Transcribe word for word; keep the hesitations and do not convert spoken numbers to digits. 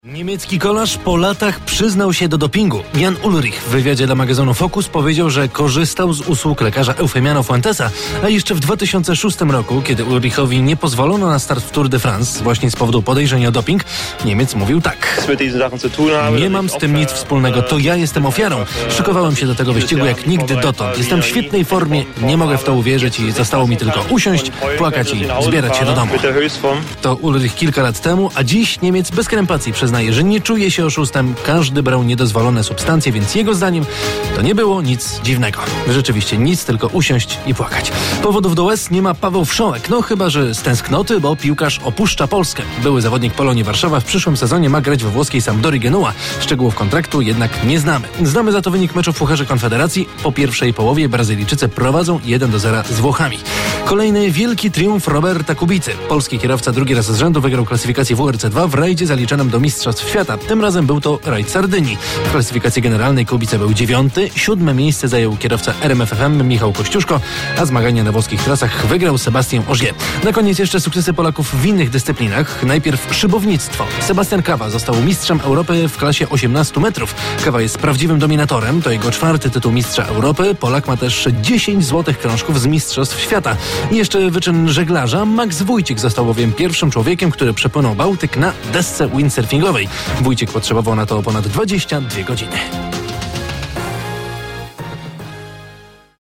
Niemiecki kolarz po latach przyznał się do dopingu. Jan Ullrich w wywiadzie dla magazynu Focus powiedział, że korzystał z usług lekarza Eufemiana Fuentesa, a jeszcze w dwa tysiące szóstym roku, kiedy Ullrichowi nie pozwolono na start w Tour de France właśnie z powodu podejrzeń o doping, Niemiec mówił tak: nie mam z tym nic wspólnego, to ja jestem ofiarą. Szykowałem się do tego wyścigu jak nigdy dotąd. Jestem w świetnej formie, nie mogę w to uwierzyć i zostało mi tylko usiąść, płakać i zbierać się do domu. To Ullrich kilka lat temu, a dziś Niemiec bez krępacji przyznaje, że nie czuje się oszustem, każdy brał niedozwolone substancje, więc jego zdaniem to nie było nic dziwnego. Rzeczywiście nic, tylko usiąść i płakać. Powodów do łez nie ma Paweł Wszołek, no chyba że z tęsknoty, bo piłkarz opuszcza Polskę. Były zawodnik Polonii Warszawa w przyszłym sezonie ma grać we włoskiej Sampdori Genua. Szczegółów kontraktu jednak nie znamy. Znamy za to wynik meczu w Pucharze Konfederacji. Po pierwszej połowie Brazylijczycy prowadzą jeden do zera z Włochami. Kolejny wielki triumf Roberta Kubicy. Polski kierowca drugi raz z rzędu wygrał klasyfikację W R C dwa w rajdzie zaliczonym do Mistrzostw Świata. Tym razem był to rajd Sardynii. W klasyfikacji generalnej Kubica był dziewiąty, siódme miejsce zajął kierowca R M F F M Michał Kościuszko, a zmagania na włoskich trasach wygrał Sebastian Ogier. Na koniec jeszcze sukcesy Polaków w innych dyscyplinach. Najpierw szybownictwo. Sebastian Kawa został mistrzem Europy w klasie osiemnaście metrów. Kawa jest prawdziwym dominatorem, to jego czwarty tytuł mistrza Europy. Polak ma też dziesięć złotych krążków z Mistrzostw Świata. I jeszcze wyczyn żeglarza. Max Wójcik został bowiem pierwszym człowiekiem, który przepłynął Bałtyk na desce windsurfingowej. Wójcik potrzebował na to ponad dwadzieścia dwie godziny.